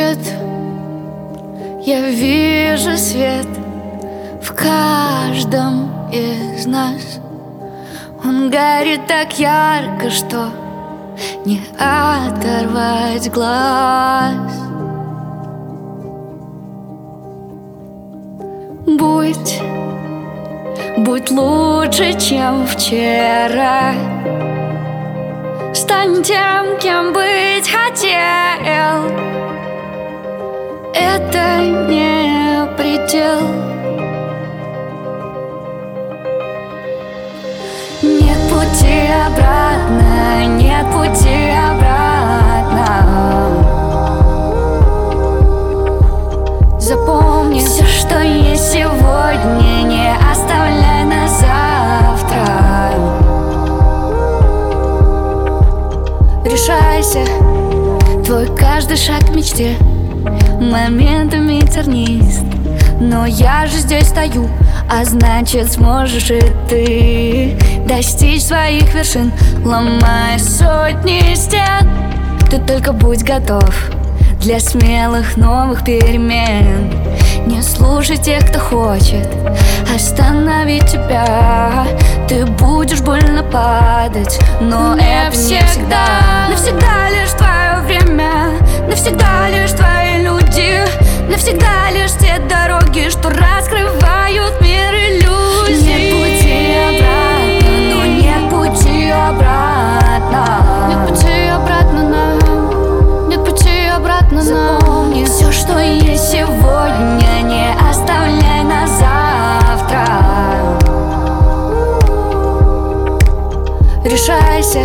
свет, я вижу свет в каждом из нас. Он горит так ярко, что не оторвать глаз. Будь лучше, чем вчера. Стань тем, кем быть хотел. Это не предел. Нет пути обратно, нет пути обратно. Запомни, все, что есть сегодня, не оставляй на завтра. Решайся, твой каждый шаг к мечте моментами тернист. Но я же здесь стою, а значит сможешь и ты достичь своих вершин, ломая сотни стен. Ты только будь готов для смелых новых перемен. Не слушай тех, кто хочет остановить тебя. Ты будешь больно падать, но это не всегда. Навсегда лишь твое время, навсегда лишь твои люди, навсегда лишь те дороги, что раскрывают мир иллюзий. Нет пути обратно, но нет пути обратно. Нет пути обратно нам, нет пути обратно нам. Запомни, все, что есть сегодня, не оставляй на завтра. Решайся.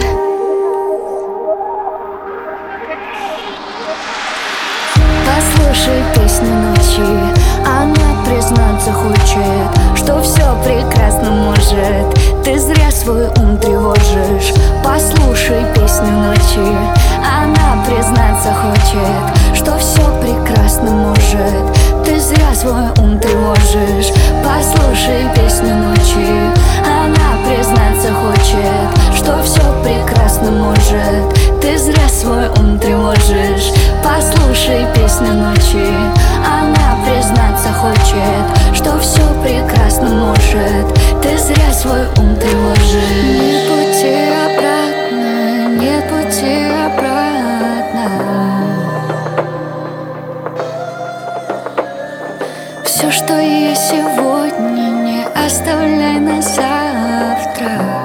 Послушай песню ночи, она признаться хочет, что все прекрасно может. Ты зря свой ум тревожишь. Послушай песню ночи, она признаться хочет, что все прекрасно может. Ты зря свой ум тревожишь. Послушай песню ночи, она признаться хочет, что все прекрасно может. Ты зря свой ум тревожишь. Послушай песню ночи, она признаться хочет, что все прекрасно может. Ты зря свой ум тревожишь. Нет пути обратно, нет пути обратно. Все, что есть сегодня, не оставляй на завтра.